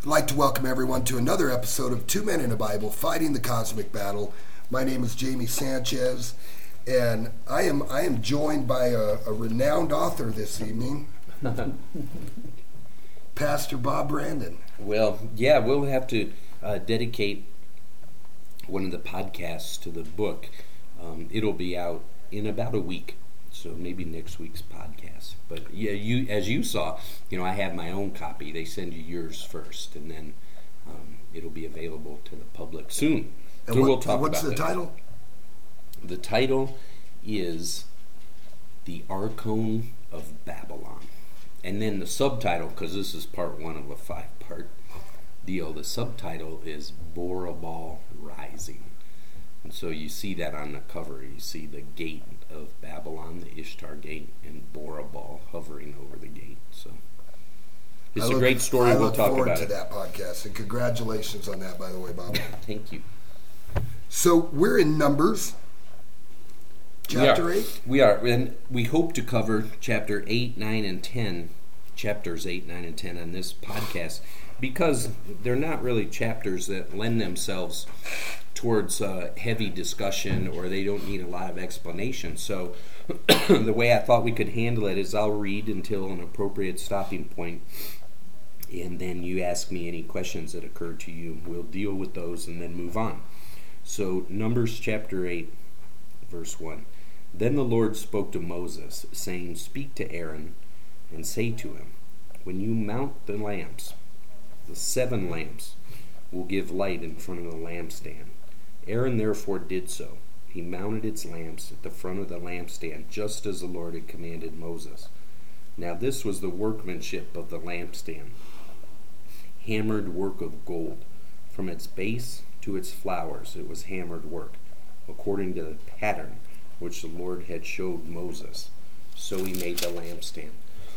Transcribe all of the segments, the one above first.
I'd like to welcome everyone to another episode of Two Men in a Bible, Fighting the Cosmic Battle. My name is Jamie Sanchez, and I am joined by a renowned author this evening, Pastor Bob Brandon. Well, yeah, we'll have to dedicate one of the podcasts to the book. It'll be out in about a week, so maybe next week's podcast. But yeah, as you saw, I have my own copy. They send you yours first, and then it'll be available to the public soon. And so we'll talk what's about the title? The title is The Archon of Babylon. And then the subtitle, because this is part one of a 5-part deal, the subtitle is Bora-Bal Rising. And so you see that on the cover. You see the gate of Babylon, the Ishtar gate, and Bora-Bal hovering over the gate. So it's a great story. We'll talk about it. I look forward to that podcast, and congratulations on that, by the way, Bob. Thank you. So we're in Numbers, chapter 8? We are, and we hope to cover chapter 8, 9, and 10, chapters 8, 9, and 10 on this podcast, because they're not really chapters that lend themselves towards heavy discussion, or they don't need a lot of explanation. So the way I thought we could handle it is I'll read until an appropriate stopping point, and then you ask me any questions that occur to you. We'll deal with those and then move on. So Numbers chapter 8, verse 1. Then the Lord spoke to Moses, saying, Speak to Aaron, and say to him, When you mount the lamps, the 7 lamps will give light in front of the lampstand. Aaron therefore did so. He mounted its lamps at the front of the lampstand, just as the Lord had commanded Moses. Now this was the workmanship of the lampstand, hammered work of gold. From its base to its flowers it was hammered work, according to the pattern which the Lord had showed Moses. So he made the lampstand.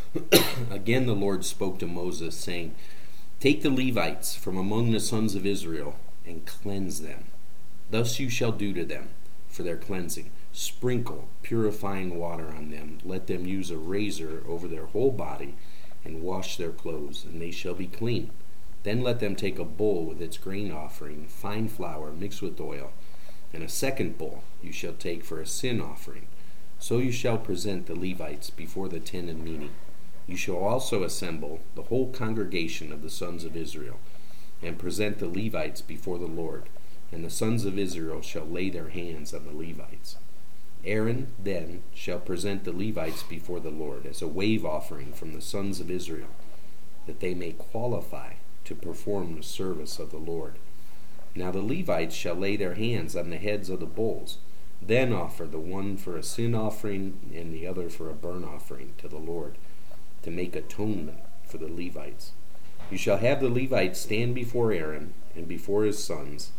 Again the Lord spoke to Moses, saying, Take the Levites from among the sons of Israel, and cleanse them. Thus you shall do to them for their cleansing. Sprinkle purifying water on them. Let them use a razor over their whole body, and wash their clothes, and they shall be clean. Then let them take a bowl with its grain offering, fine flour mixed with oil, and a second bowl you shall take for a sin offering. So you shall present the Levites before the tent of meeting. You shall also assemble the whole congregation of the sons of Israel, and present the Levites before the Lord, and the sons of Israel shall lay their hands on the Levites. Aaron then shall present the Levites before the Lord as a wave offering from the sons of Israel, that they may qualify to perform the service of the Lord. Now the Levites shall lay their hands on the heads of the bulls, then offer the one for a sin offering and the other for a burnt offering to the Lord, to make atonement for the Levites. You shall have the Levites stand before Aaron and before his sons,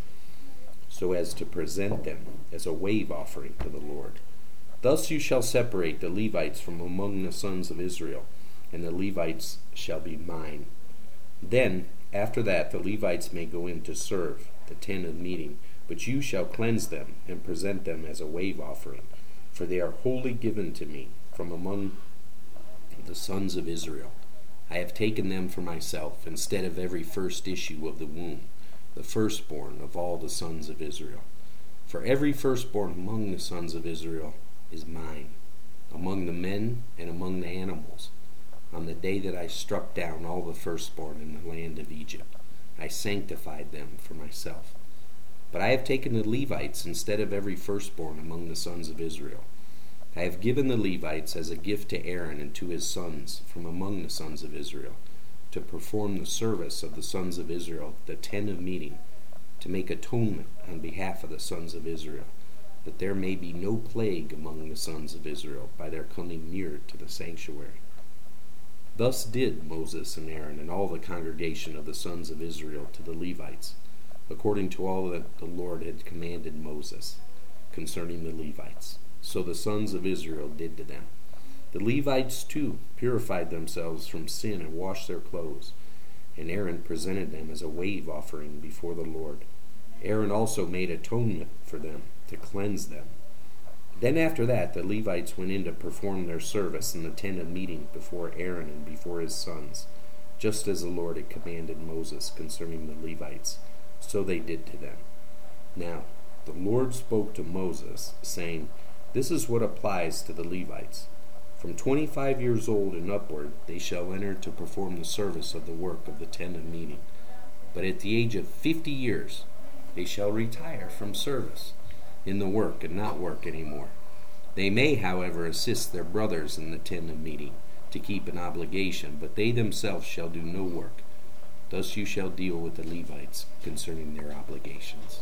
so as to present them as a wave offering to the Lord. Thus you shall separate the Levites from among the sons of Israel, and the Levites shall be mine. Then, after that, the Levites may go in to serve the tent of meeting, but you shall cleanse them and present them as a wave offering, for they are wholly given to me from among the sons of Israel. I have taken them for myself instead of every first issue of the womb, the firstborn of all the sons of Israel. For every firstborn among the sons of Israel is mine, among the men and among the animals. On the day that I struck down all the firstborn in the land of Egypt, I sanctified them for myself. But I have taken the Levites instead of every firstborn among the sons of Israel. I have given the Levites as a gift to Aaron and to his sons from among the sons of Israel, to perform the service of the sons of Israel, the tent of meeting, to make atonement on behalf of the sons of Israel, that there may be no plague among the sons of Israel by their coming near to the sanctuary. Thus did Moses and Aaron and all the congregation of the sons of Israel to the Levites, according to all that the Lord had commanded Moses concerning the Levites. So the sons of Israel did to them. The Levites too purified themselves from sin and washed their clothes, and Aaron presented them as a wave offering before the Lord. Aaron also made atonement for them to cleanse them. Then after that the Levites went in to perform their service in the tent of meeting before Aaron and before his sons. just as the Lord had commanded Moses concerning the Levites, so they did to them. Now the Lord spoke to Moses, saying, This is what applies to the Levites. From 25 years old and upward they shall enter to perform the service of the work of the tent of meeting. But at the age of 50 years they shall retire from service in the work and not work any more. They may, however, assist their brothers in the tent of meeting to keep an obligation, but they themselves shall do no work. Thus you shall deal with the Levites concerning their obligations.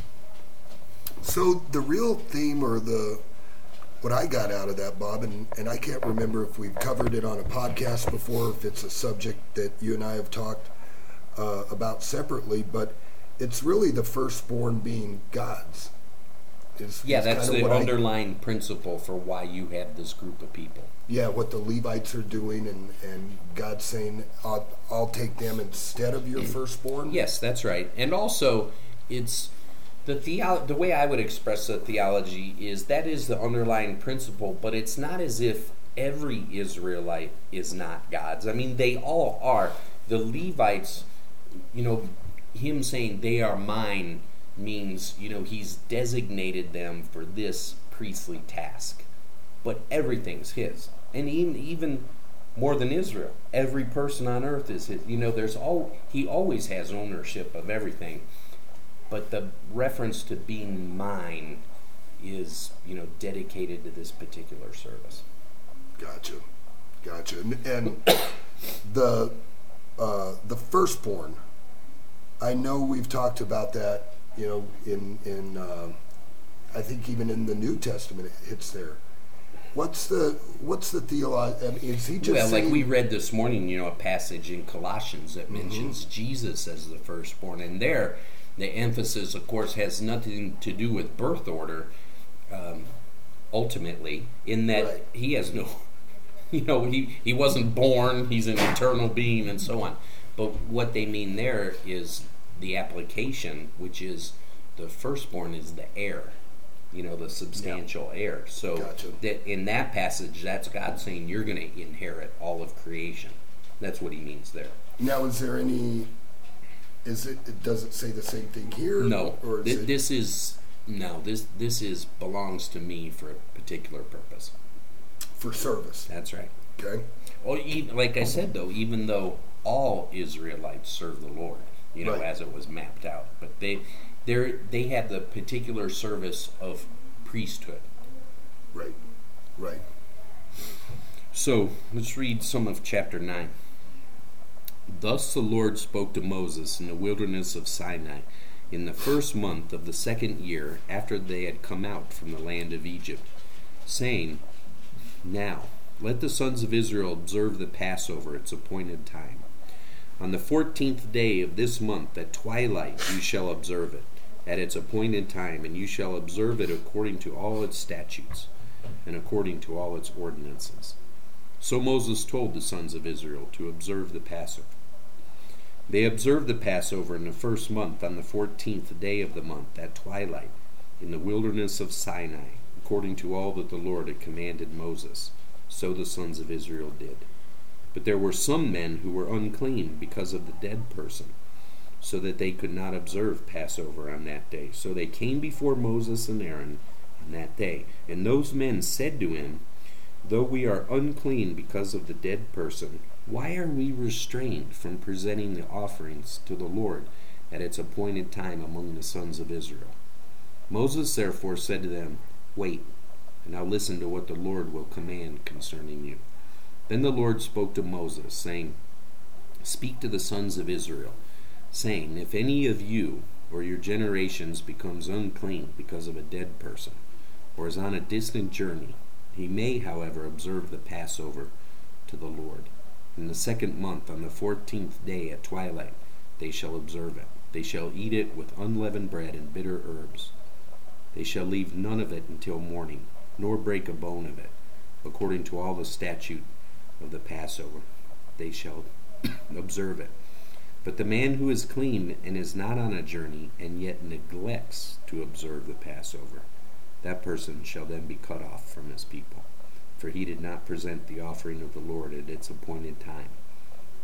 So the real theme, or what I got out of that, Bob, and I can't remember if we've covered it on a podcast before, if it's a subject that you and I have talked about separately, but it's really the firstborn being God's. That's the underlying principle for why you have this group of people. Yeah, what the Levites are doing, and God saying, I'll take them instead of your firstborn. Yes, that's right. And also, it's the way I would express the theology is that is the underlying principle, but it's not as if every Israelite is not God's. I mean, they all are. The Levites, him saying they are mine means, he's designated them for this priestly task. But everything's his. And even more than Israel, every person on earth is his. He always has ownership of everything. But the reference to being mine is, dedicated to this particular service. Gotcha. And the firstborn, I know we've talked about that, in I think even in the New Testament it hits there. What's the theology? I mean, is he just saying, like we read this morning, a passage in Colossians that mentions Jesus as the firstborn, and there the emphasis, of course, has nothing to do with birth order. Ultimately, in that he has no, he wasn't born. He's an eternal being, and so on. But what they mean there is the application, which is the firstborn is the heir, the substantial heir. So that in that passage, that's God saying you're going to inherit all of creation. That's what he means there. Now, is there any? Does it say the same thing here? No. Or this belongs to me for a particular purpose. For service. That's right. Okay. Well, like I said, though, even though all Israelites serve the Lord, as it was mapped out, but they had the particular service of priesthood. Right. So let's read some of chapter 9. Thus the Lord spoke to Moses in the wilderness of Sinai in the first month of the second year after they had come out from the land of Egypt, saying, Now let the sons of Israel observe the Passover its appointed time. On the 14th day of this month at twilight you shall observe it, at its appointed time, and you shall observe it according to all its statutes, and according to all its ordinances. So Moses told the sons of Israel to observe the Passover. They observed the Passover in the first month on the 14th day of the month at twilight, in the wilderness of Sinai, according to all that the Lord had commanded Moses. So the sons of Israel did. But there were some men who were unclean because of the dead person, so that they could not observe Passover on that day. So they came before Moses and Aaron on that day. And those men said to him, Though we are unclean because of the dead person, why are we restrained from presenting the offerings to the Lord at its appointed time among the sons of Israel? Moses therefore said to them, Wait, and now listen to what the Lord will command concerning you. Then the Lord spoke to Moses, saying, Speak to the sons of Israel, saying, If any of you or your generations becomes unclean because of a dead person, or is on a distant journey, he may, however, observe the Passover to the Lord. In the second month, on the 14th day at twilight, they shall observe it. They shall eat it with unleavened bread and bitter herbs. They shall leave none of it until morning, nor break a bone of it. According to all the statute of the Passover, they shall observe it. But the man who is clean and is not on a journey, and yet neglects to observe the Passover, that person shall then be cut off from his people, for he did not present the offering of the Lord at its appointed time.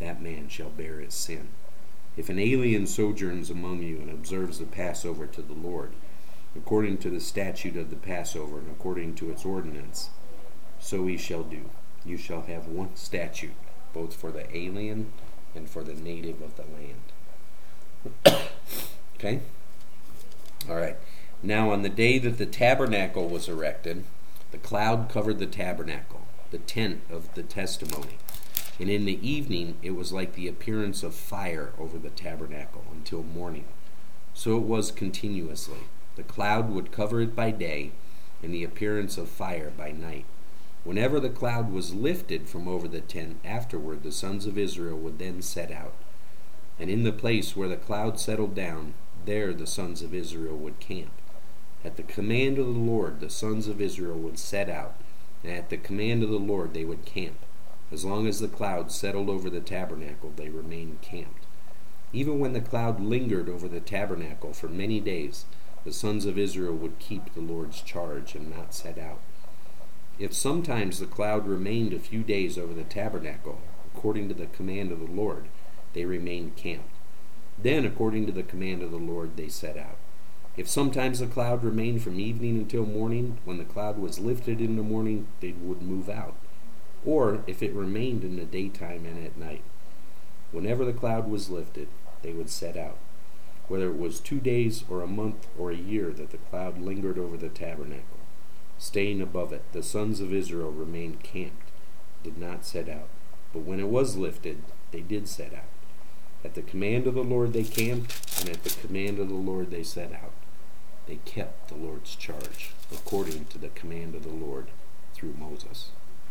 that man shall bear his sin. If an alien sojourns among you and observes the Passover to the Lord, according to the statute of the Passover and according to its ordinance, so he shall do. You shall have one statute, both for the alien and for the native of the land. Okay? All right. Now on the day that the tabernacle was erected, the cloud covered the tabernacle, the tent of the testimony. And in the evening it was like the appearance of fire over the tabernacle until morning. So it was continuously. The cloud would cover it by day, and the appearance of fire by night. Whenever the cloud was lifted from over the tent afterward, the sons of Israel would then set out. And in the place where the cloud settled down, there the sons of Israel would camp. At the command of the Lord, the sons of Israel would set out, and at the command of the Lord they would camp. As long as the cloud settled over the tabernacle, they remained camped. Even when the cloud lingered over the tabernacle for many days, the sons of Israel would keep the Lord's charge and not set out. If sometimes the cloud remained a few days over the tabernacle, according to the command of the Lord, they remained camped. Then, according to the command of the Lord, they set out. If sometimes the cloud remained from evening until morning, when the cloud was lifted in the morning, they would move out. Or if it remained in the daytime and at night. Whenever the cloud was lifted, they would set out. Whether it was 2 days or a month or a year that the cloud lingered over the tabernacle, staying above it, the sons of Israel remained camped, did not set out. But when it was lifted, they did set out. At the command of the Lord they camped, and at the command of the Lord they set out. They kept the Lord's charge, according to the command of the Lord through Moses.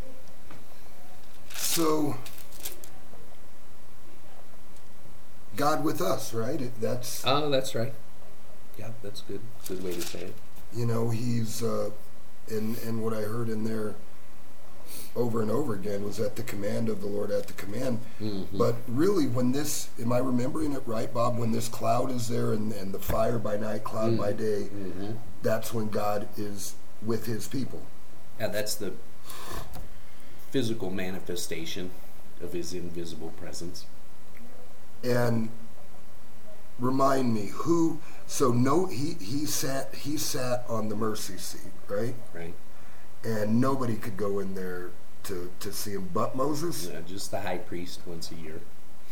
So, God with us, right? That's right. Yeah, that's good. Good way to say it. You know, he's, and what I heard in there over and over again was at the command of the Lord, at the command. Mm-hmm. But really, when this, am I remembering it right, Bob? When this cloud is there and the fire by night, cloud by day, that's when God is with his people. Yeah, that's the physical manifestation of his invisible presence. And remind me who. So no, he sat on the mercy seat, right? Right. And nobody could go in there to see him but Moses. Yeah, just the high priest once a year.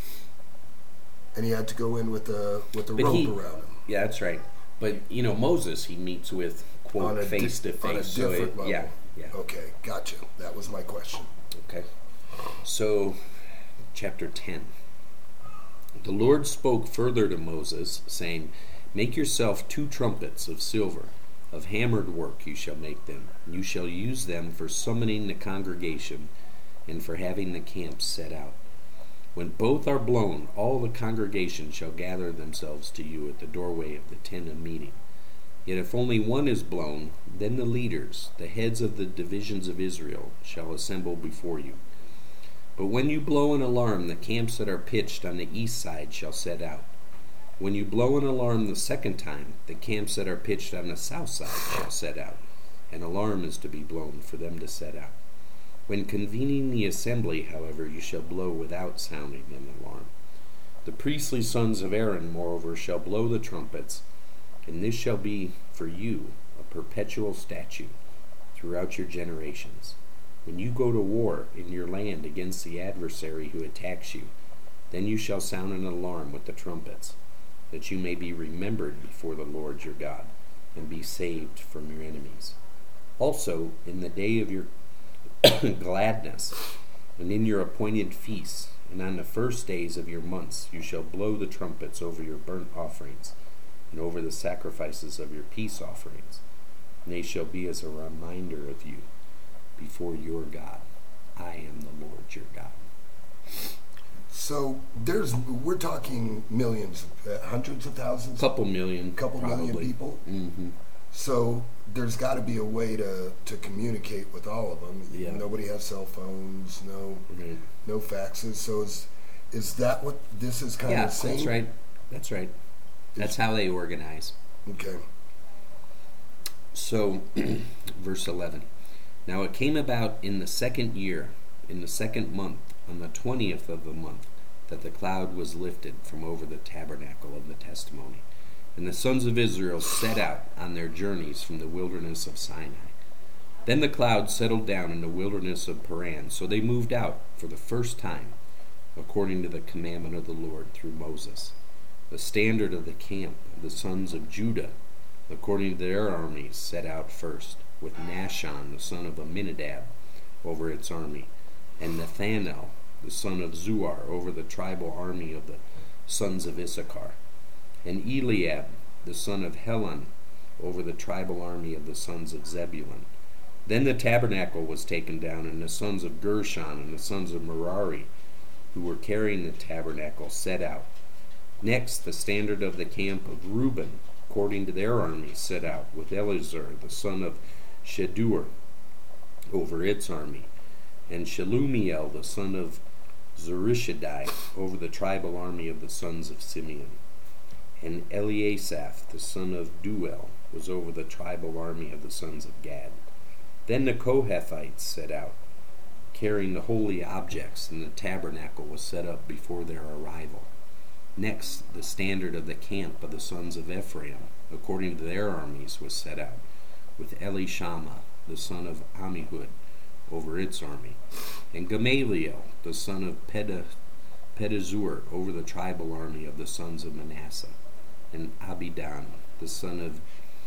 And he had to go in with a rope around him. Yeah, that's right. But you know, Moses he meets with quote face to face. On a different level. Yeah. Okay, gotcha. That was my question. Okay. So, chapter 10. The Lord spoke further to Moses, saying, "Make yourself 2 trumpets of silver. Of hammered work you shall make them. You shall use them for summoning the congregation and for having the camp set out. When both are blown, all the congregation shall gather themselves to you at the doorway of the tent of meeting. Yet if only one is blown, then the leaders, the heads of the divisions of Israel, shall assemble before you. But when you blow an alarm, the camps that are pitched on the east side shall set out. When you blow an alarm the second time, the camps that are pitched on the south side shall set out. An alarm is to be blown for them to set out. When convening the assembly, however, you shall blow without sounding an alarm. The priestly sons of Aaron, moreover, shall blow the trumpets, and this shall be for you a perpetual statute throughout your generations. When you go to war in your land against the adversary who attacks you, then you shall sound an alarm with the trumpets, that you may be remembered before the Lord your God, and be saved from your enemies. Also, in the day of your gladness, and in your appointed feasts, and on the first days of your months, you shall blow the trumpets over your burnt offerings, and over the sacrifices of your peace offerings, and they shall be as a reminder of you before your God. I am the Lord your God." So we're talking millions, hundreds of thousands? Couple million people? Mm-hmm. So there's got to be a way to communicate with all of them. Yeah. Nobody has cell phones, no faxes. So is that what this is kind of saying? Yeah, that's right. That's how they organize. Okay. So, verse 11. Now it came about in the second year, in the second month, on the 20th of the month, that the cloud was lifted from over the tabernacle of the testimony. And the sons of Israel set out on their journeys from the wilderness of Sinai. Then the cloud settled down in the wilderness of Paran, so they moved out for the first time, according to the commandment of the Lord through Moses. The standard of the camp of the sons of Judah, according to their armies, set out first, with Nashon, the son of Amminadab, over its army, and Nathanael, the son of Zuar, over the tribal army of the sons of Issachar, and Eliab, the son of Helon, over the tribal army of the sons of Zebulun. Then the tabernacle was taken down, and the sons of Gershon and the sons of Merari, who were carrying the tabernacle, set out. Next, the standard of the camp of Reuben, according to their armies, set out, with Eleazar, the son of Shedur, over its army, and Shelumiel, the son of Zurishaddai, over the tribal army of the sons of Simeon. And Eliasaph, the son of Duel, was over the tribal army of the sons of Gad. Then the Kohathites set out, carrying the holy objects, and the tabernacle was set up before their arrival. Next, the standard of the camp of the sons of Ephraim, according to their armies, was set out, with Elishama, the son of Ammihud, over its army, and Gamaliel, the son of Pedazur, over the tribal army of the sons of Manasseh, and Abidan, the son of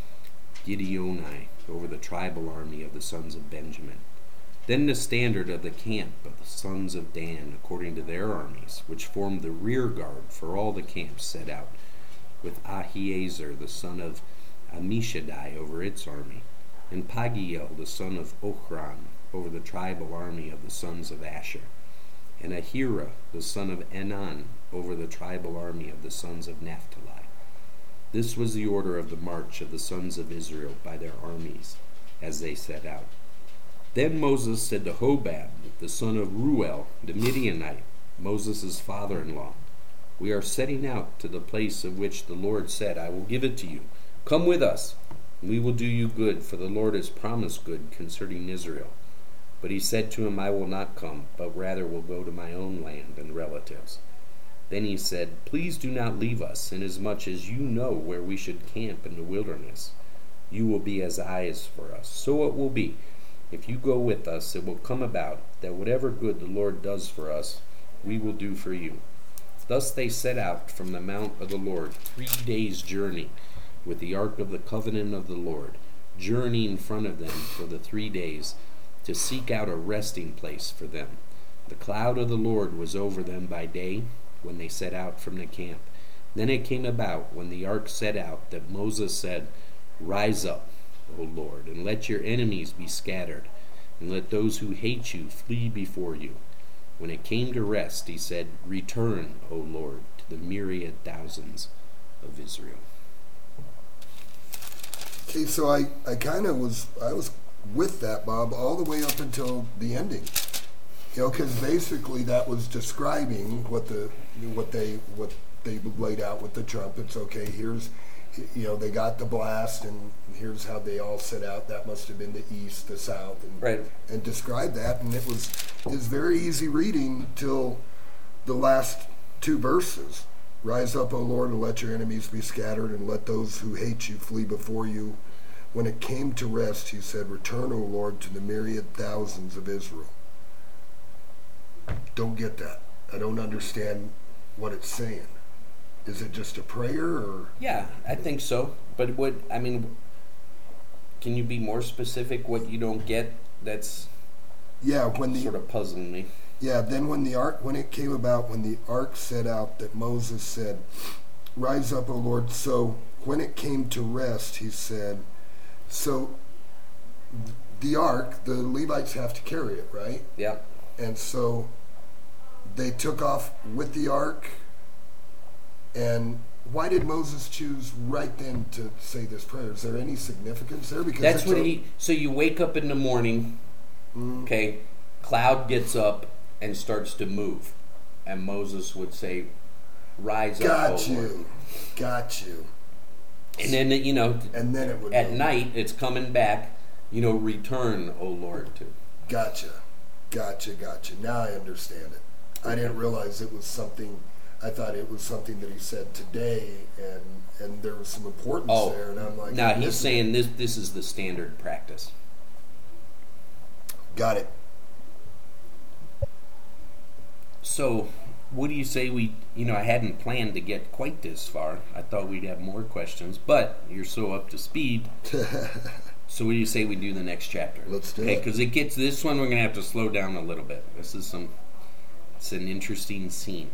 Gideoni, over the tribal army of the sons of Benjamin. Then the standard of the camp of the sons of Dan, according to their armies, which formed the rear guard for all the camps, set out, with Ahiezer, the son of Ammishaddai, over its army, and Pagiel, the son of Ochran, over the tribal army of the sons of Asher, and Ahira, the son of Enan, over the tribal army of the sons of Naphtali. This was the order of the march of the sons of Israel by their armies, as they set out. Then Moses said to Hobab, the son of Ruel, the Midianite, Moses' father-in-law, "We are setting out to the place of which the Lord said, 'I will give it to you.' Come with us, and we will do you good, for the Lord has promised good concerning Israel." But he said to him, "I will not come, but rather will go to my own land and relatives." Then he said, "Please do not leave us, inasmuch as you know where we should camp in the wilderness. You will be as eyes for us. So it will be, if you go with us, it will come about that whatever good the Lord does for us, we will do for you." Thus they set out from the mount of the Lord, 3 days' journey, with the ark of the covenant of the Lord, journeying in front of them for the 3 days, to seek out a resting place for them. The cloud of the Lord was over them by day, when they set out from the camp. Then it came about, when the ark set out, that Moses said, "Rise up, O Lord, and let your enemies be scattered, and let those who hate you flee before you." When it came to rest, he said, "Return, O Lord, to the myriad thousands of Israel." Okay, so I was with that, Bob, all the way up until the ending. Because basically that was describing what they laid out with the trumpets. Okay, here's, they got the blast, and here's how they all set out. That must have been the east, the south, and Right. and describe that. And it was very easy reading till the last 2 verses. "Rise up, O Lord, and let your enemies be scattered, and let those who hate you flee before you." When it came to rest, he said, "Return, O Lord, to the myriad thousands of Israel." Don't get that. I don't understand what it's saying. Is it just a prayer, or? Yeah, I think so. But can you be more specific what you don't get? That's sort of puzzling me. Yeah, then when it came about, when the ark set out, that Moses said, "Rise up, O Lord." So when it came to rest, he said, so the ark, the Levites have to carry it, right? Yeah. And so they took off with the ark. And why did Moses choose right then to say this prayer? Is there any significance there? Because that's what so you wake up in the morning, okay, cloud gets up and starts to move. And Moses would say, "Rise up, O Lord." Got you. And then, and then it would at night, it's coming back, "Return, O Lord," to. Gotcha. Now I understand it. I didn't realize it was something. I thought it was something that he said today, and there was some importance there. And I'm like, no, he's saying this is the standard practice. Got it. So, what do you say I hadn't planned to get quite this far. I thought we'd have more questions, but you're so up to speed. So what do you say we do the next chapter? Let's do it. Because this one we're going to have to slow down a little bit. It's an interesting scene.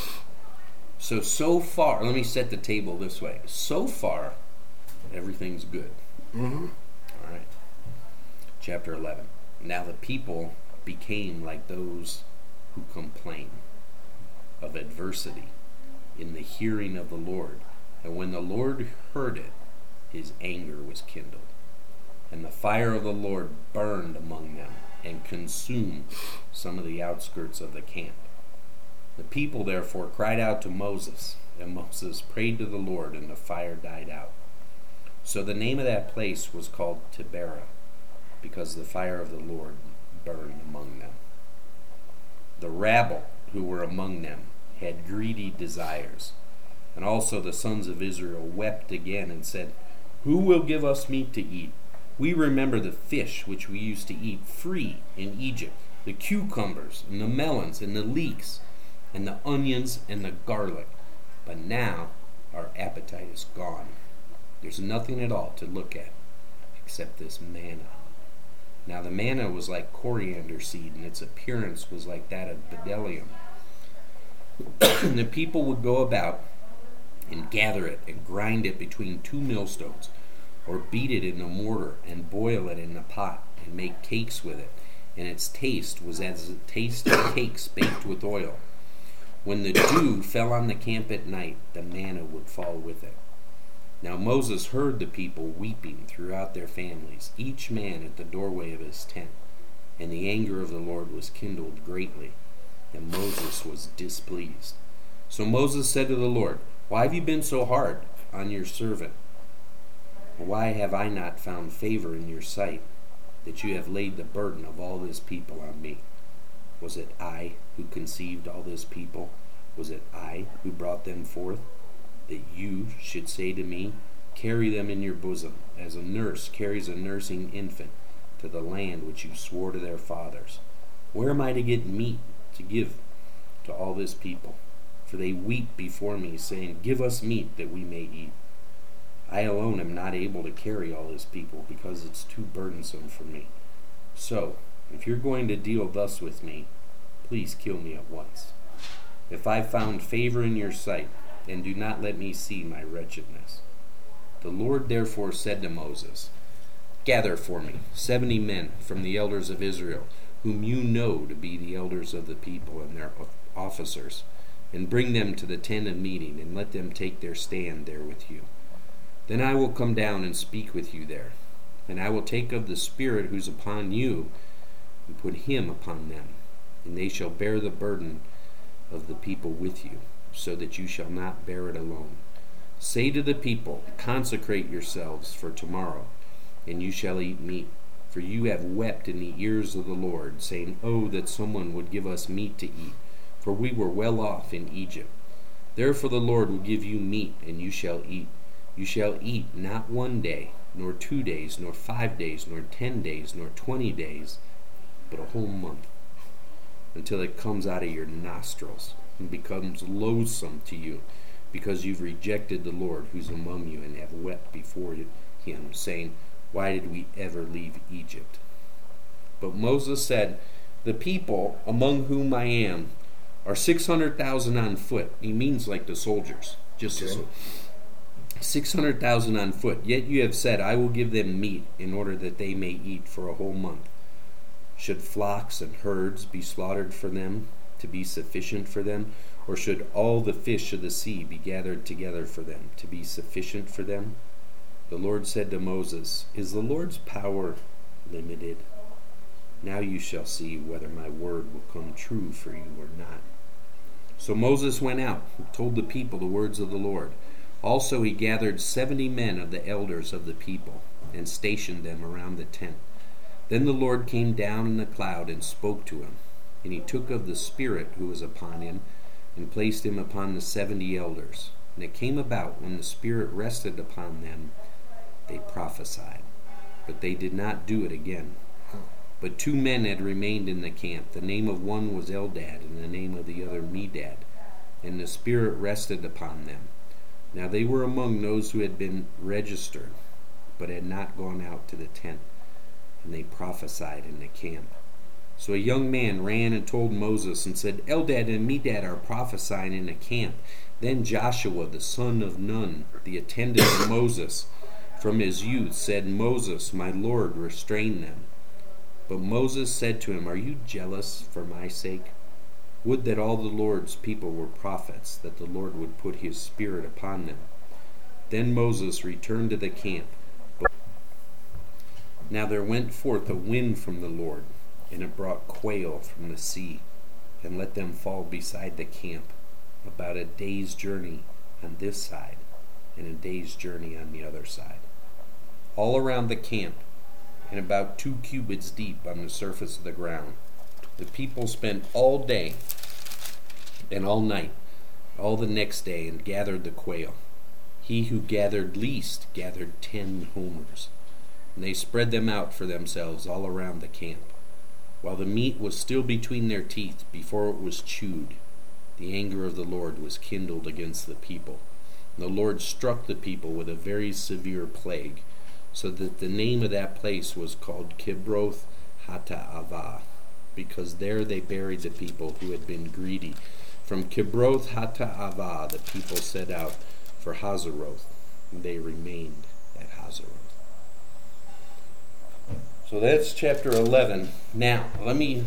So far, let me set the table this way. So far, everything's good. Mm-hmm. All right. Chapter 11. Now the people became like those who complain of adversity in the hearing of the Lord. And when the Lord heard it, his anger was kindled. And the fire of the Lord burned among them and consumed some of the outskirts of the camp. The people therefore cried out to Moses, and Moses prayed to the Lord, and the fire died out. So the name of that place was called Taberah, because the fire of the Lord burned among them. The rabble who were among them had greedy desires, and also the sons of Israel wept again and said, Who will give us meat to eat? We remember the fish which we used to eat free in Egypt, the cucumbers and the melons and the leeks and the onions and the garlic. But now our appetite is gone. There's nothing at all to look at except this manna. Now the manna was like coriander seed, and its appearance was like that of bdellium. And the people would go about and gather it and grind it between two millstones, or beat it in a mortar and boil it in a pot and make cakes with it. And its taste was as the taste of cakes baked with oil. When the dew fell on the camp at night, the manna would fall with it. Now Moses heard the people weeping throughout their families, each man at the doorway of his tent. And the anger of the Lord was kindled greatly, and Moses was displeased. So Moses said to the Lord, Why have you been so hard on your servant? Why have I not found favor in your sight, that you have laid the burden of all this people on me? Was it I who conceived all this people? Was it I who brought them forth? That you should say to me, Carry them in your bosom, as a nurse carries a nursing infant, to the land which you swore to their fathers. Where am I to get meat to give to all this people? For they weep before me, saying, Give us meat that we may eat. I alone am not able to carry all this people, because it's too burdensome for me. So, if you're going to deal thus with me, please kill me at once. If I've found favor in your sight, and do not let me see my wretchedness. The Lord therefore said to Moses, Gather for me 70 men from the elders of Israel, whom you know to be the elders of the people and their officers, and bring them to the tent of meeting, and let them take their stand there with you. Then I will come down and speak with you there. And I will take of the Spirit who's upon you, and put him upon them. And they shall bear the burden of the people with you, so that you shall not bear it alone. Say to the people, Consecrate yourselves for tomorrow, and you shall eat meat. For you have wept in the ears of the Lord, saying, Oh, that someone would give us meat to eat, for we were well off in Egypt. Therefore the Lord will give you meat, and you shall eat. You shall eat not 1 day, nor 2 days, nor 5 days, nor 10 days, nor 20 days, but a whole month, until it comes out of your nostrils and becomes loathsome to you, because you've rejected the Lord who's among you, and have wept before him, saying, Why did we ever leave Egypt? But Moses said, The people among whom I am are 600,000 on foot. He means like the soldiers, just as 600,000 on foot. Yet you have said, I will give them meat in order that they may eat for a whole month. Should flocks and herds be slaughtered for them, to be sufficient for them? Or should all the fish of the sea be gathered together for them, to be sufficient for them? The Lord said to Moses, Is the Lord's power limited? Now you shall see whether my word will come true for you or not. So Moses went out and told the people the words of the Lord. Also he gathered 70 men of the elders of the people, and stationed them around the tent. Then the Lord came down in the cloud and spoke to him. And he took of the Spirit who was upon him, and placed him upon the 70 elders. And it came about, when the Spirit rested upon them, they prophesied. But they did not do it again. But 2 men had remained in the camp. The name of one was Eldad, and the name of the other Medad. And the Spirit rested upon them. Now they were among those who had been registered, but had not gone out to the tent. And they prophesied in the camp. So a young man ran and told Moses and said, Eldad and Medad are prophesying in the camp. Then Joshua, the son of Nun, the attendant of Moses, from his youth, said, Moses, my Lord, restrain them. But Moses said to him, Are you jealous for my sake? Would that all the Lord's people were prophets, that the Lord would put his Spirit upon them. Then Moses returned to the camp. Now there went forth a wind from the Lord, and it brought quail from the sea, and let them fall beside the camp, about a day's journey on this side, and a day's journey on the other side, all around the camp, and about 2 cubits deep on the surface of the ground. The people spent all day and all night, all the next day, and gathered the quail. He who gathered least gathered 10 homers, and they spread them out for themselves all around the camp. While the meat was still between their teeth, before it was chewed, the anger of the Lord was kindled against the people. And the Lord struck the people with a very severe plague, so that the name of that place was called Kibroth Hattaavah, because there they buried the people who had been greedy. From Kibroth Hattaavah the people set out for Hazeroth, and they remained at Hazeroth. So that's chapter 11. Now, let me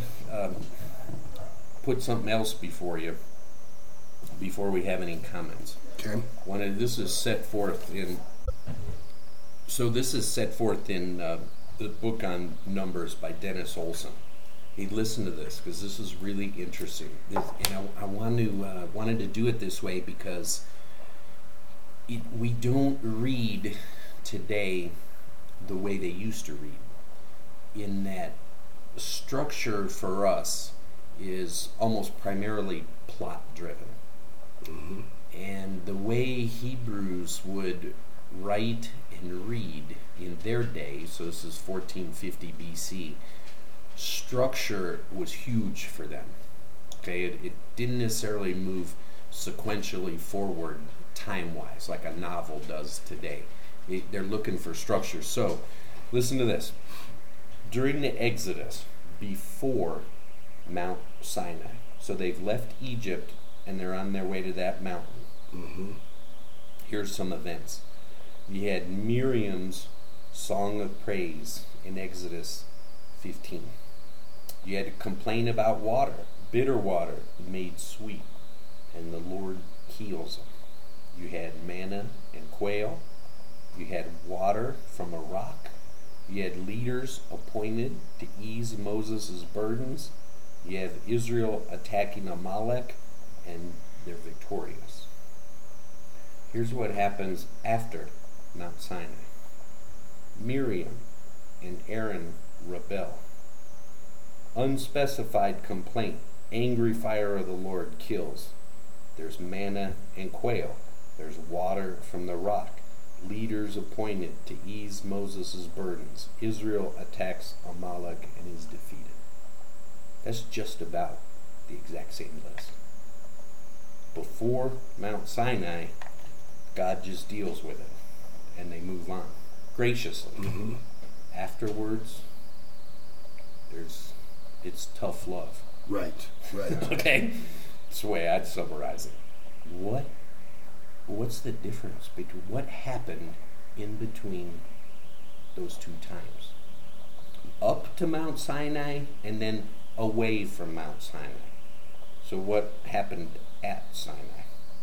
put something else before you, before we have any comments. Okay. This is set forth in the book on Numbers by Dennis Olson. Hey, listen to this, because this is really interesting. I wanted to do it this way because we don't read today the way they used to read. In that structure for us is almost primarily plot driven. Mm-hmm. And the way Hebrews would write and read in their day, so this is 1450 BC, structure was huge for them. Okay, it didn't necessarily move sequentially forward time-wise like a novel does today. They're looking for structure. So, listen to this. During the Exodus, before Mount Sinai, so they've left Egypt and they're on their way to that mountain. Mm-hmm. Here's some events. You had Miriam's song of praise in Exodus 15. You had to complain about water, bitter water made sweet, and the Lord heals them. You had manna and quail. You had water from a rock. You had leaders appointed to ease Moses' burdens. You have Israel attacking Amalek, and they're victorious. Here's what happens after Mount Sinai. Miriam and Aaron rebel. Unspecified complaint. Angry fire of the Lord kills. There's manna and quail. There's water from the rock. Leaders appointed to ease Moses' burdens. Israel attacks Amalek and is defeated. That's just about the exact same list. Before Mount Sinai, God just deals with it, and they move on graciously. Mm-hmm. Afterwards, it's tough love. Right. Okay? That's the way I'd summarize it. What's the difference between what happened in between those two times? Up to Mount Sinai and then away from Mount Sinai. So what happened at Sinai?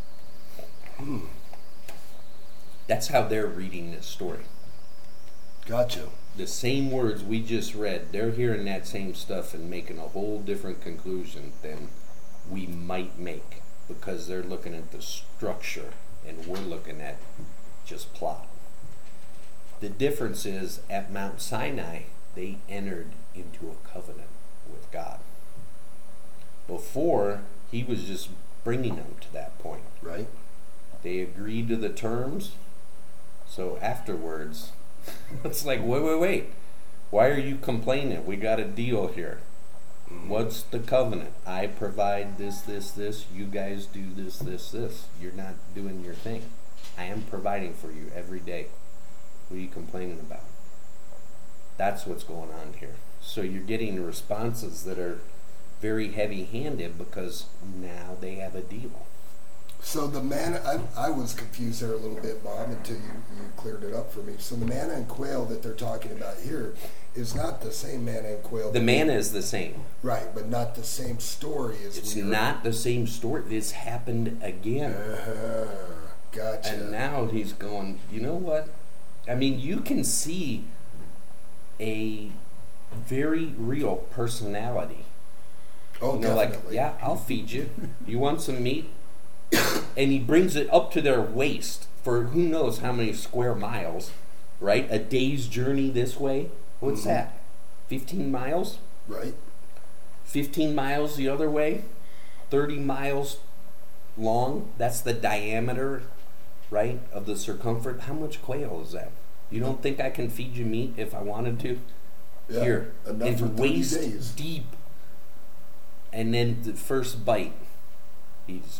That's how they're reading this story. Gotcha. The same words we just read, they're hearing that same stuff and making a whole different conclusion than we might make, because they're looking at the structure and we're looking at just plot. The difference is, at Mount Sinai, they entered into a covenant with God. Before, he was just bringing them to that point. Right. They agreed to the terms. So afterwards, it's like, wait. Why are you complaining? We got a deal here. What's the covenant? I provide this. You guys do this. You're not doing your thing. I am providing for you every day. What are you complaining about? That's what's going on here. So you're getting responses that are very heavy-handed because now they have a deal. So the manna, I was confused there a little bit, Bob, until you cleared it up for me. So the manna and quail that they're talking about here is not the same manna and quail. The manna is the same. Right, but not the same story as It's not the same story. This happened again. Gotcha. And now he's going, you know what? I mean, you can see a very real personality. Oh, You know, definitely. like, yeah, I'll feed you. You want some meat? And he brings it up to their waist for who knows how many square miles, right? A day's journey this way. What's that? 15 miles? Right. 15 miles the other way? 30 miles long? That's the diameter, right, of the circumference. How much quail is that? You don't think I can feed you meat if I wanted to? Yeah, Here, enough it's for 30 waist days. deep. And then the first bite, he's,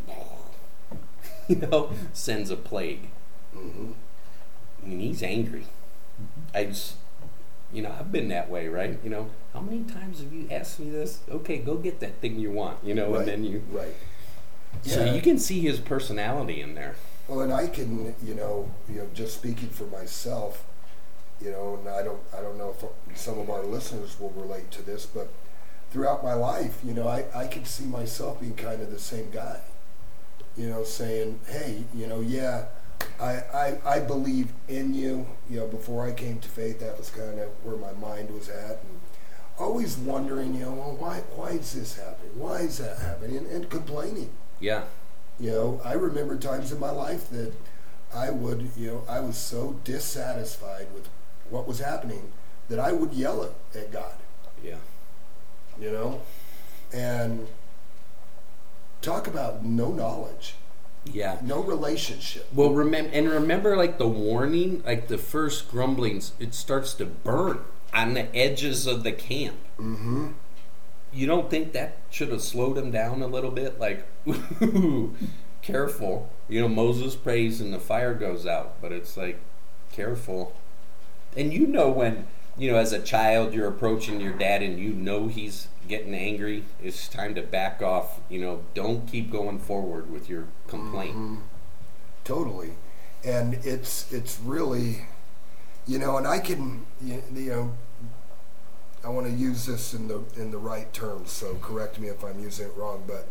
sends a plague. Mm-hmm. I mean, he's angry. I just, I've been that way, right? How many times have you asked me this? Okay, go get that thing you want, Right. and then you. Right. So you can see his personality in there. Well, and I can, just speaking for myself, and I don't know if some of our listeners will relate to this, but throughout my life, I could see myself being kind of the same guy, saying, hey, I believe in you. Before I came to faith, that was kind of where my mind was at, and always wondering, well, why is this happening? Why is that happening? And complaining. Yeah. I remember times in my life that I would, I was so dissatisfied with what was happening that I would yell at God. Yeah. And talk about no knowledge. Yeah. No relationship. Well, remember, like the warning, like the first grumblings, it starts to burn on the edges of the camp. Mm-hmm. You don't think that should have slowed him down a little bit? Like, ooh, careful. Moses prays and the fire goes out, but it's like, careful. And when, as a child, you're approaching your dad and he's getting angry, it's time to back off. Don't keep going forward with your complaint. Mm-hmm. Totally. And it's really, and I can, I want to use this in the right terms, so correct me if I'm using it wrong, but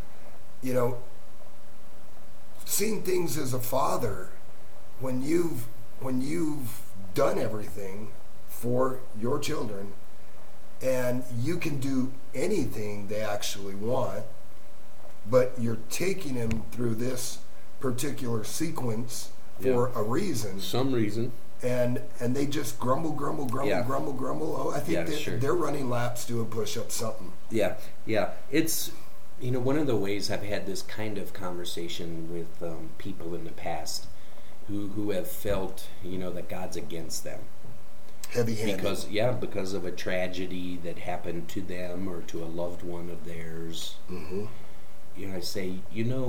seeing things as a father, when you've done everything for your children and you can do anything they actually want, but you're taking them through this particular sequence for a reason. Some reason. And they just grumble. Oh, I think they're running laps doing push-ups, something. Yeah. It's, one of the ways I've had this kind of conversation with people in the past who have felt, that God's against them. Heavy-handed. Because of a tragedy that happened to them or to a loved one of theirs. Mm-hmm. I say,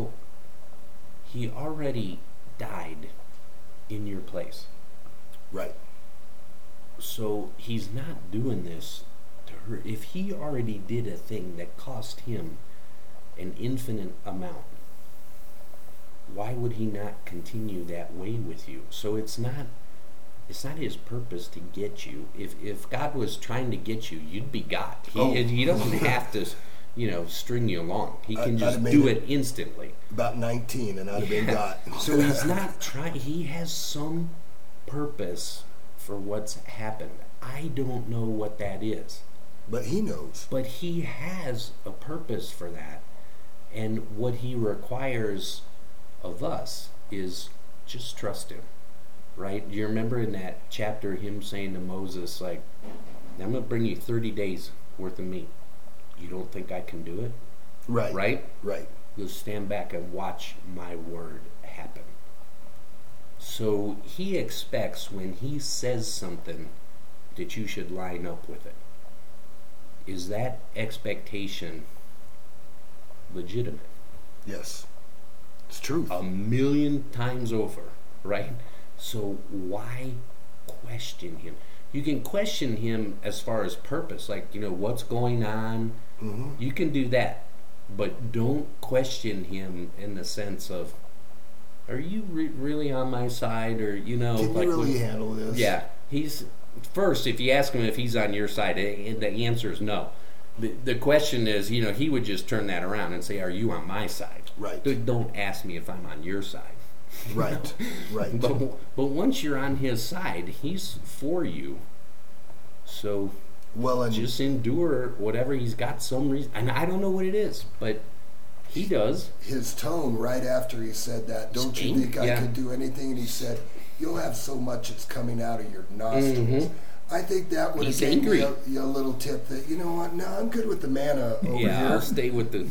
he already died in your place. Right. So he's not doing this to hurt. If he already did a thing that cost him an infinite amount, why would he not continue that way with you? So it's not his purpose to get you. If God was trying to get you, you'd be got. He doesn't have to, string you along. He can just do it instantly. About 19 and I'd have been got. So he's not trying. He has some purpose for what's happened. I don't know what that is. But he knows. But he has a purpose for that. And what he requires of us is just trust him. Right? Do you remember in that chapter him saying to Moses, like, I'm going to bring you 30 days worth of meat. You don't think I can do it? Right. Right? Right. You'll stand back and watch my word happen. So he expects when he says something that you should line up with it. Is that expectation legitimate? Yes. It's true. A million times over, right? So why question him? You can question him as far as purpose, like, what's going on. Mm-hmm. You can do that. But don't question him in the sense of, are you really on my side? Or, Can you really handle this? Yeah. First, if you ask him if he's on your side, the answer is no. The question is, he would just turn that around and say, are you on my side? Right. Don't ask me if I'm on your side. Right. Right. But once you're on his side, he's for you. So and just endure whatever he's got some reason. And I don't know what it is, but he does. His tone right after he said that, don't you think I could do anything? And he said, you'll have so much that's coming out of your nostrils. Mm-hmm. I think that would have given me a little tip that, you know what, no, I'm good with the manna over here. Yeah, I'll stay with the...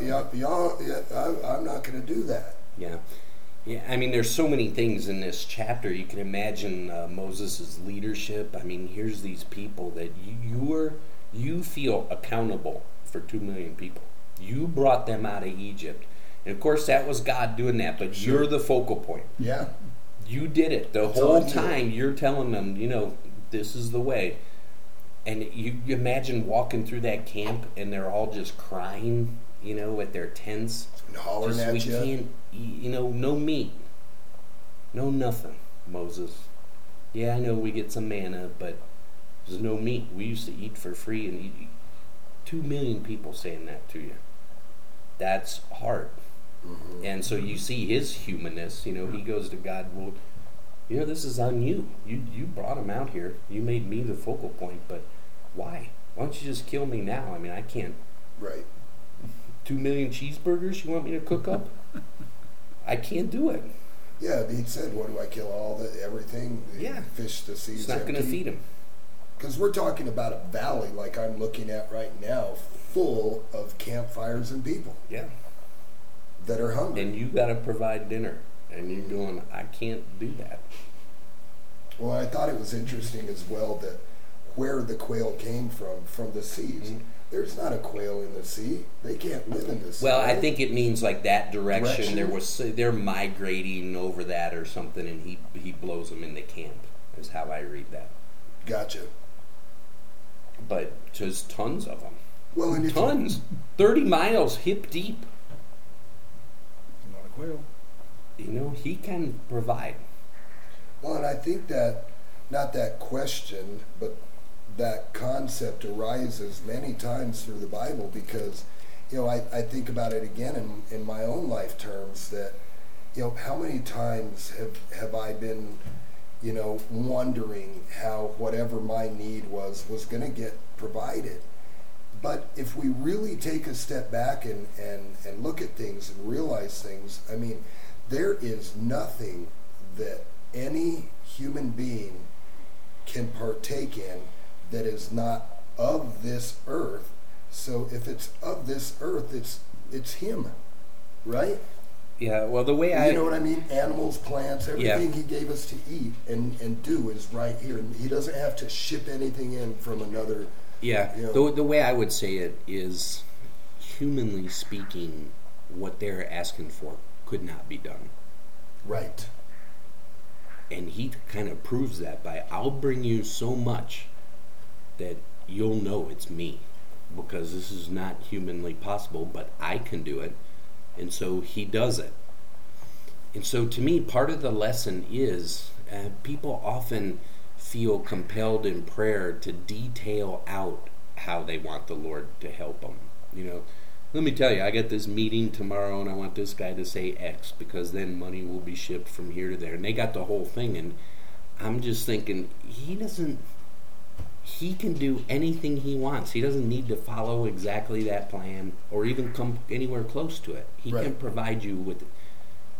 I'm not going to do that. Yeah. Yeah, I mean, there's so many things in this chapter. You can imagine Moses' leadership. I mean, here's these people that you feel accountable for 2 million people. You brought them out of Egypt. And, of course, that was God doing that, but you're the focal point. Yeah. You did it. The whole time you're telling them, this is the way. And you imagine walking through that camp and they're all just crying, at their tents. And hollering at you. We can't, no meat. No nothing, Moses. Yeah, I know we get some manna, but there's no meat. We used to eat for free, and 2 million people saying that to you. That's hard. Mm-hmm. And so you see his humanness. He goes to God, well, this is on you. You brought him out here. You made me the focal point, but why? Why don't you just kill me now? I mean, I can't. Right. 2 million cheeseburgers you want me to cook up? I can't do it. Yeah, he said, what do I kill? Everything? Yeah. Fish, the seas. It's not going to feed him. Because we're talking about a valley like I'm looking at right now, full of campfires and people. Yeah. That are hungry. And you got to provide dinner. And you're going, I can't do that. Well, I thought it was interesting as well that where the quail came from the seas. Mm-hmm. There's not a quail in the sea. They can't live in the sea. Well, right? I think it means like that direction. They're migrating over that or something, and he blows them into camp. Is how I read that. Gotcha. But just tons of them. Well, and 30 miles hip deep. Not a quail. He can provide. Well, and I think that not that question, but that concept arises many times through the Bible because, I think about it again in my own life terms that, how many times have I been, wondering how whatever my need was going to get provided. But if we really take a step back and look at things and realize things, I mean, there is nothing that any human being can partake in that is not of this earth. So if it's of this earth, it's him, right? Yeah, well, the way you know what I mean? Animals, plants, everything he gave us to eat and do is right here. And he doesn't have to ship anything in from another. Yeah, the way I would say it is, humanly speaking, what they're asking for could not be done. Right. And he kind of proves that by, I'll bring you so much that you'll know it's me, because this is not humanly possible, but I can do it. And so he does it. And so to me, part of the lesson is people often feel compelled in prayer to detail out how they want the Lord to help them. Let me tell you, I got this meeting tomorrow and I want this guy to say X because then money will be shipped from here to there. And they got the whole thing. And I'm just thinking, he can do anything he wants. He doesn't need to follow exactly that plan or even come anywhere close to it. He can provide you with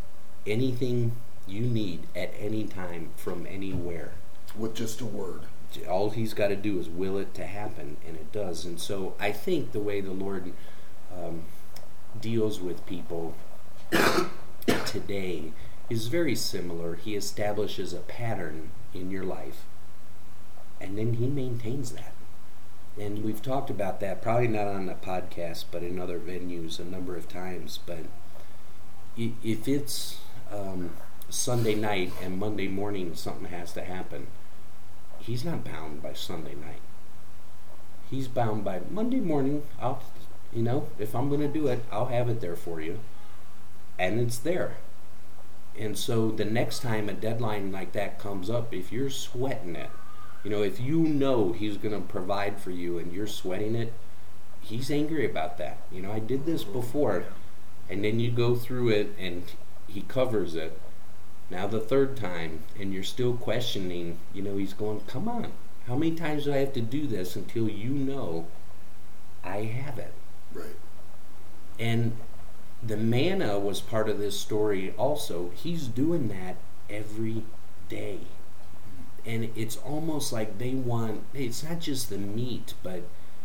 anything you need at any time from anywhere. With just a word. All he's got to do is will it to happen, and it does. And so I think the way the Lord deals with people today is very similar. He establishes a pattern in your life, and then he maintains that. And we've talked about that, probably not on the podcast, but in other venues a number of times. But if it's Sunday night and Monday morning something has to happen, he's not bound by Sunday night. He's bound by Monday morning. If I'm going to do it, I'll have it there for you. And it's there. And so the next time a deadline like that comes up, if you're sweating it, if you know he's going to provide for you and you're sweating it, he's angry about that. I did this before. And then you go through it and he covers it. Now the third time, and you're still questioning, he's going, come on. How many times do I have to do this until you know I have it? Right. And the manna was part of this story also. He's doing that every day. And it's almost like they want, it's not just the meat, but,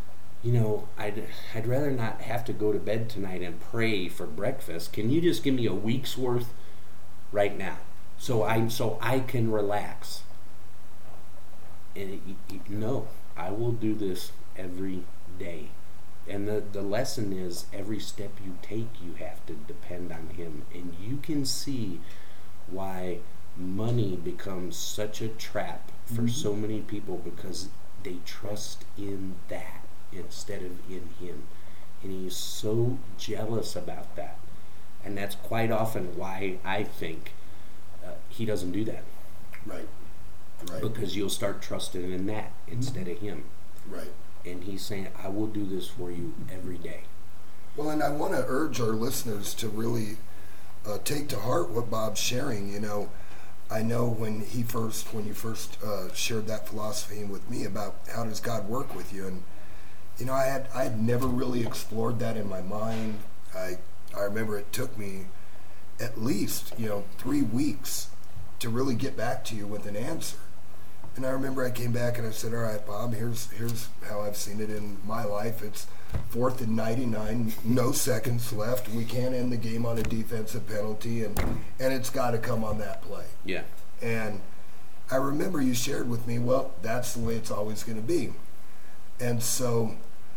I'd rather not have to go to bed tonight and pray for breakfast. Can you just give me a week's worth right now so I can relax? And no, I will do this every day. And the lesson is every step you take, you have to depend on him. And you can see why money becomes such a trap for so many people, because they trust in that instead of in him. And he's so jealous about that. And that's quite often why I think he doesn't do that. Right. Because you'll start trusting in that instead of him. Right. And he's saying, I will do this for you every day. Well, and I want to urge our listeners to really take to heart what Bob's sharing. I know when you first shared that philosophy with me about how does God work with you, and I had never really explored that in my mind. I remember it took me at least 3 weeks to really get back to you with an answer. And I remember I came back and I said, all right, Bob, here's how I've seen it in my life. It's 4th and 99, no seconds left. We can't end the game on a defensive penalty, and it's got to come on that play. Yeah. And I remember you shared with me, well, that's the way it's always going to be. And so,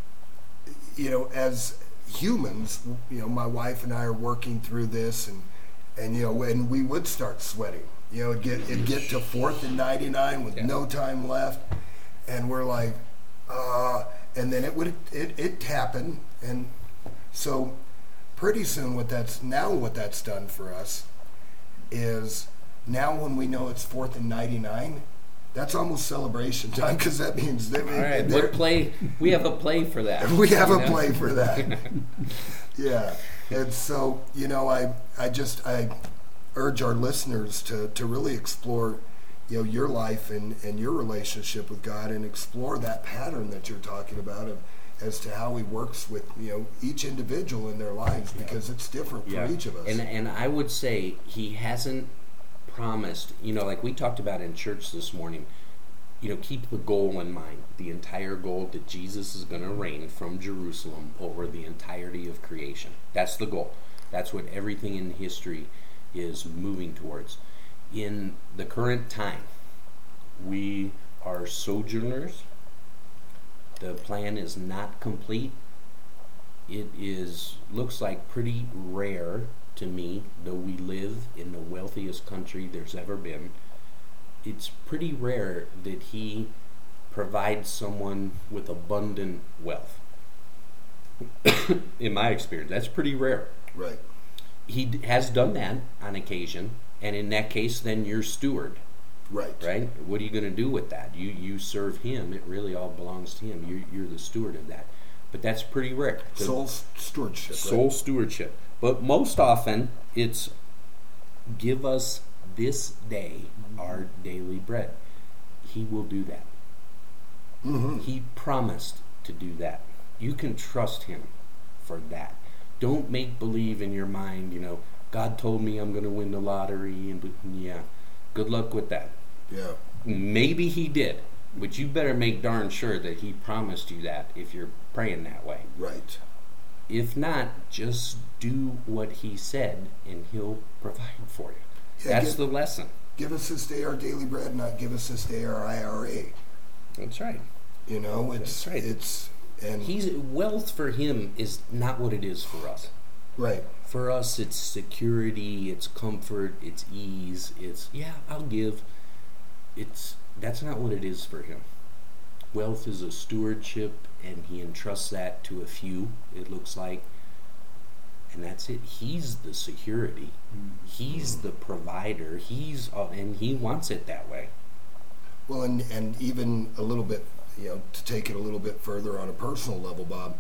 as humans, my wife and I are working through this, and when we would start sweating. It'd get to 4th and 99 with no time left, and we're like, and then it happened, and so pretty soon what that's done for us is now when we know it's 4th and 99, that's almost celebration time, because that means that we have a play for that. We have a play for that. Yeah, and so I urge our listeners to really explore your life and your relationship with God, and explore that pattern that you're talking about as to how he works with each individual in their lives, because it's different for each of us. And I would say he hasn't promised, like we talked about in church this morning, keep the goal in mind, the entire goal that Jesus is going to reign from Jerusalem over the entirety of creation. That's the goal. That's what everything in history is moving towards. In the current time, we are sojourners. The plan is not complete. It looks like pretty rare to me, though we live in the wealthiest country there's ever been. It's pretty rare that he provides someone with abundant wealth. In my experience, that's pretty rare. Right. He has done that on occasion, and in that case, then you're steward. Right. Right? What are you going to do with that? You serve him. It really all belongs to him. You're the steward of that. But that's pretty rare. Soul stewardship. Soul stewardship. But most often, it's give us this day our daily bread. He will do that. Mm-hmm. He promised to do that. You can trust him for that. Don't make believe in your mind, God told me I'm going to win the lottery, and good luck with that. Yeah. Maybe he did, But you better make darn sure that he promised you that if you're praying that way. Right. If not, just do what he said and he'll provide for you. Yeah, That's the lesson. Give us this day our daily bread, not give us this day our IRA. That's right. You know, That's right. Wealth for him is not what it is for us. Right. For us, it's security, it's comfort, it's ease, it's, I'll give. That's not what it is for him. Wealth is a stewardship, and he entrusts that to a few, it looks like. And that's it. He's the security. He's the provider. And he wants it that way. Well, and even a little bit, to take it a little bit further on a personal level, Bob,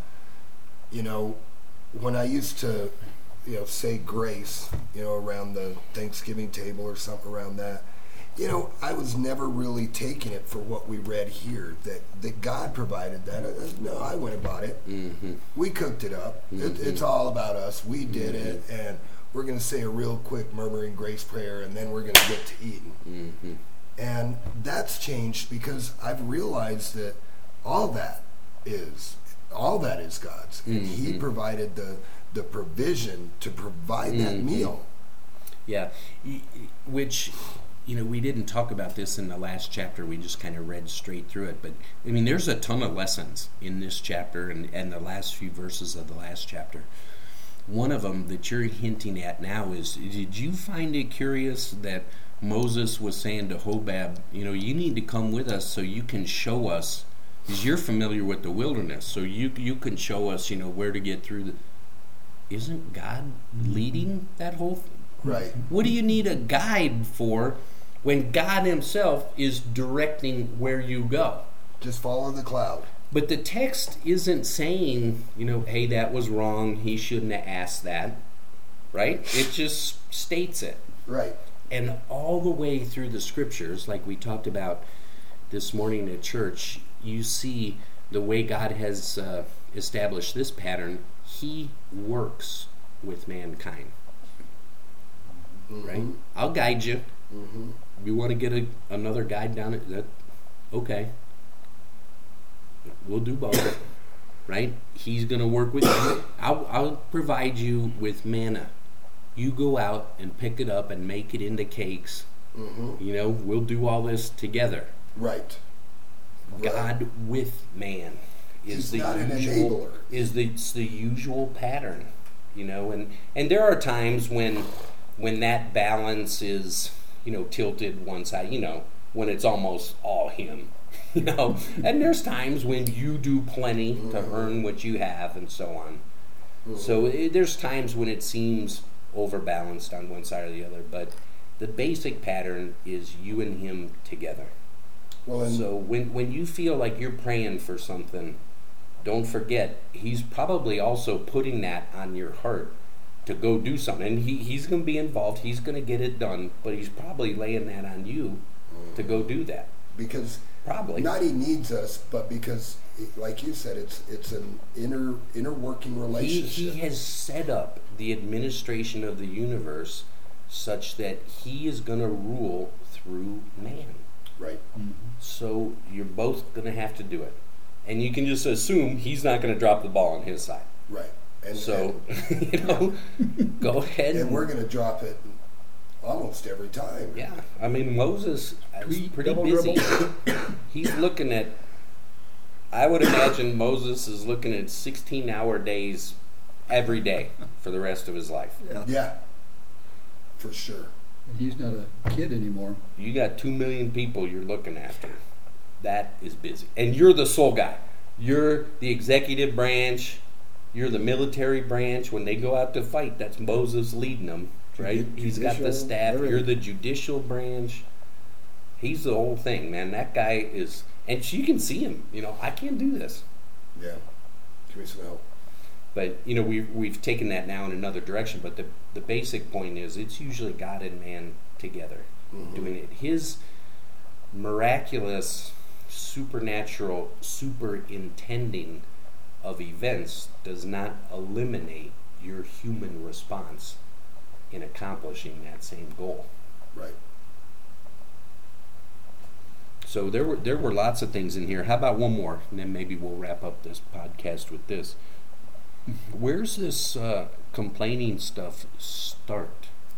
when I used to, say grace, around the Thanksgiving table or something around that, I was never really taking it for what we read here, that God provided that. No, I went and bought it. Mm-hmm. We cooked it up. Mm-hmm. It's all about us. We did it, and we're going to say a real quick murmuring grace prayer, and then we're going to get to eating. Mm-hmm. And that's changed because I've realized that all that is God's. And he provided the provision to provide that meal. Yeah, which, we didn't talk about this in the last chapter. We just kind of read straight through it. But, there's a ton of lessons in this chapter and the last few verses of the last chapter. One of them that you're hinting at now is, did you find it curious that Moses was saying to Hobab, you need to come with us so you can show us, because you're familiar with the wilderness, so you can show us, where to get through Isn't God leading that whole thing? Right. What do you need a guide for when God himself is directing where you go? Just follow the cloud. But the text isn't saying, hey, that was wrong, he shouldn't have asked that, right? It just states it. Right. And all the way through the scriptures, like we talked about this morning at church, you see the way God has established this pattern. He works with mankind. Right? I'll guide you. Mm-hmm. You want to get another guide down it? Okay. We'll do both. Right? He's going to work with you. I'll provide you with manna. You go out and pick it up and make it into cakes. Mm-hmm. We'll do all this together. Right. God with man is He's not an usual enabler. It's the usual pattern, and there are times when that balance is tilted one side, when it's almost all him, and there's times when you do plenty to earn what you have and so on. So there's times when it seems overbalanced on one side or the other, but the basic pattern is you and him together. Well, so when you feel like you're praying for something, don't forget, he's probably also putting that on your heart to go do something. And he's going to be involved. He's going to get it done. But he's probably laying that on you to go do that. Because probably not he needs us, but because, like you said, it's an inner working relationship. He has set up the administration of the universe such that he is going to rule through man. Right. Mm-hmm. So you're both going to have to do it. And you can just assume he's not going to drop the ball on his side. Right. And so, go ahead. And we're going to drop it almost every time. Yeah. Moses is pretty busy. He's looking at, I would imagine Moses is looking at 16-hour days every day for the rest of his life. Yeah. For sure. He's not a kid anymore. You got 2 million people you're looking after. That is busy. And you're the sole guy. You're the executive branch. You're the military branch. When they go out to fight, that's Moses leading them, right? He's got the staff. Everything. You're the judicial branch. He's the whole thing, man. That guy is... And you can see him. I can't do this. Yeah. Give me some help. But, we've taken that now in another direction. But the basic point is it's usually God and man together doing it. His miraculous, supernatural, superintending of events does not eliminate your human response in accomplishing that same goal. Right. So there were lots of things in here. How about one more, and then maybe we'll wrap up this podcast with this. Where's this complaining stuff start?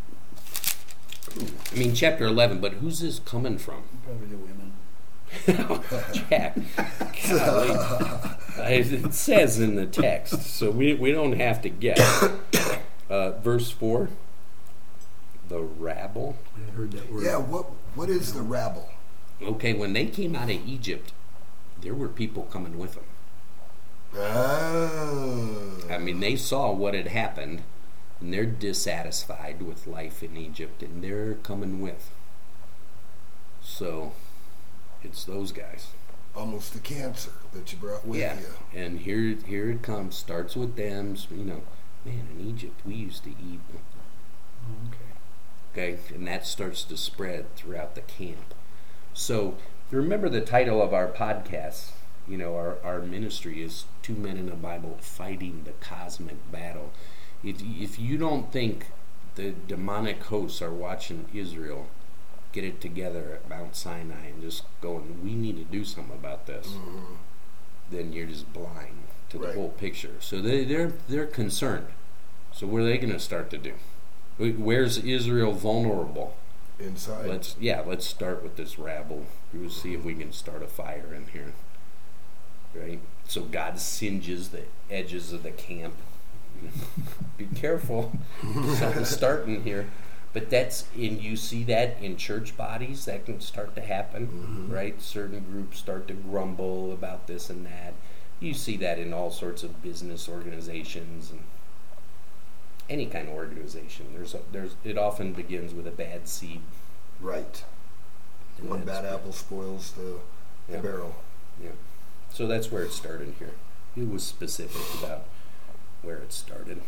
I mean, chapter 11, but who's this coming from? Probably the women. Jack. Golly. It says in the text, so we don't have to guess. Verse 4, the rabble. I heard that word. Yeah, what is the rabble? Okay, when they came out of Egypt, there were people coming with them. Oh. I mean, they saw what had happened, and they're dissatisfied with life in Egypt, and they're coming with. So, it's those guys. Almost the cancer that you brought with Yeah, you. and here it comes. Starts with them. You know, man, in Egypt we used to eat. Oh, okay. Okay, and that starts to spread throughout the camp. So remember the title of our podcast. You know, our ministry is 2 Men in the Bible Fighting the Cosmic Battle. If you don't think the demonic hosts are watching Israel get it together at Mount Sinai and just going, we need to do something about this, then you're just blind to the Right. whole picture. So they're concerned. So what are they going to start to do? Where's Israel vulnerable? Inside. Let's start with this rabble. We'll see if we can start a fire in here. Right? So God singes the edges of the camp. Be careful. Something's starting here. But you see that in church bodies, that can start to happen, right? Certain groups start to grumble about this and that. You see that in all sorts of business organizations and any kind of organization. It often begins with a bad seed. Right. And One that's bad apple spoils the Yeah. barrel. Yeah. So that's where it started here. It was specific about where it started.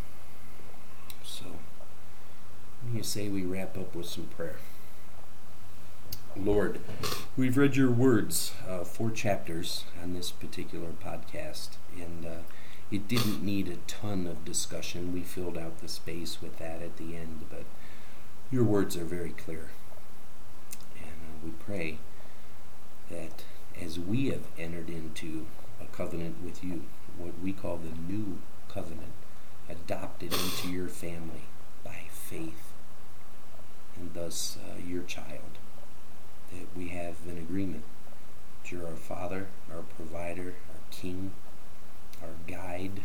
So, you say we wrap up with some prayer. Lord, we've read your words, 4 chapters on this particular podcast, and it didn't need a ton of discussion. We filled out the space with that at the end, but your words are very clear. And we pray that as we have entered into a covenant with you, what we call the new covenant, adopted into your family by faith, and thus your child, that we have an agreement that you're our Father, our provider, our King, our guide,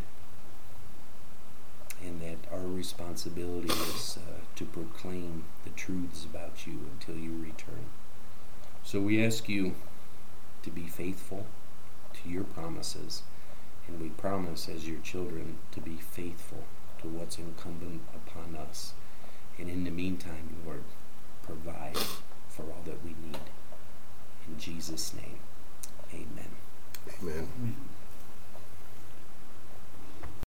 and that our responsibility is to proclaim the truths about you until you return. So we ask you to be faithful to your promises, and we promise as your children to be faithful to what's incumbent upon us. And in the meantime, Lord, provide for all that we need. In Jesus' name, amen. Amen.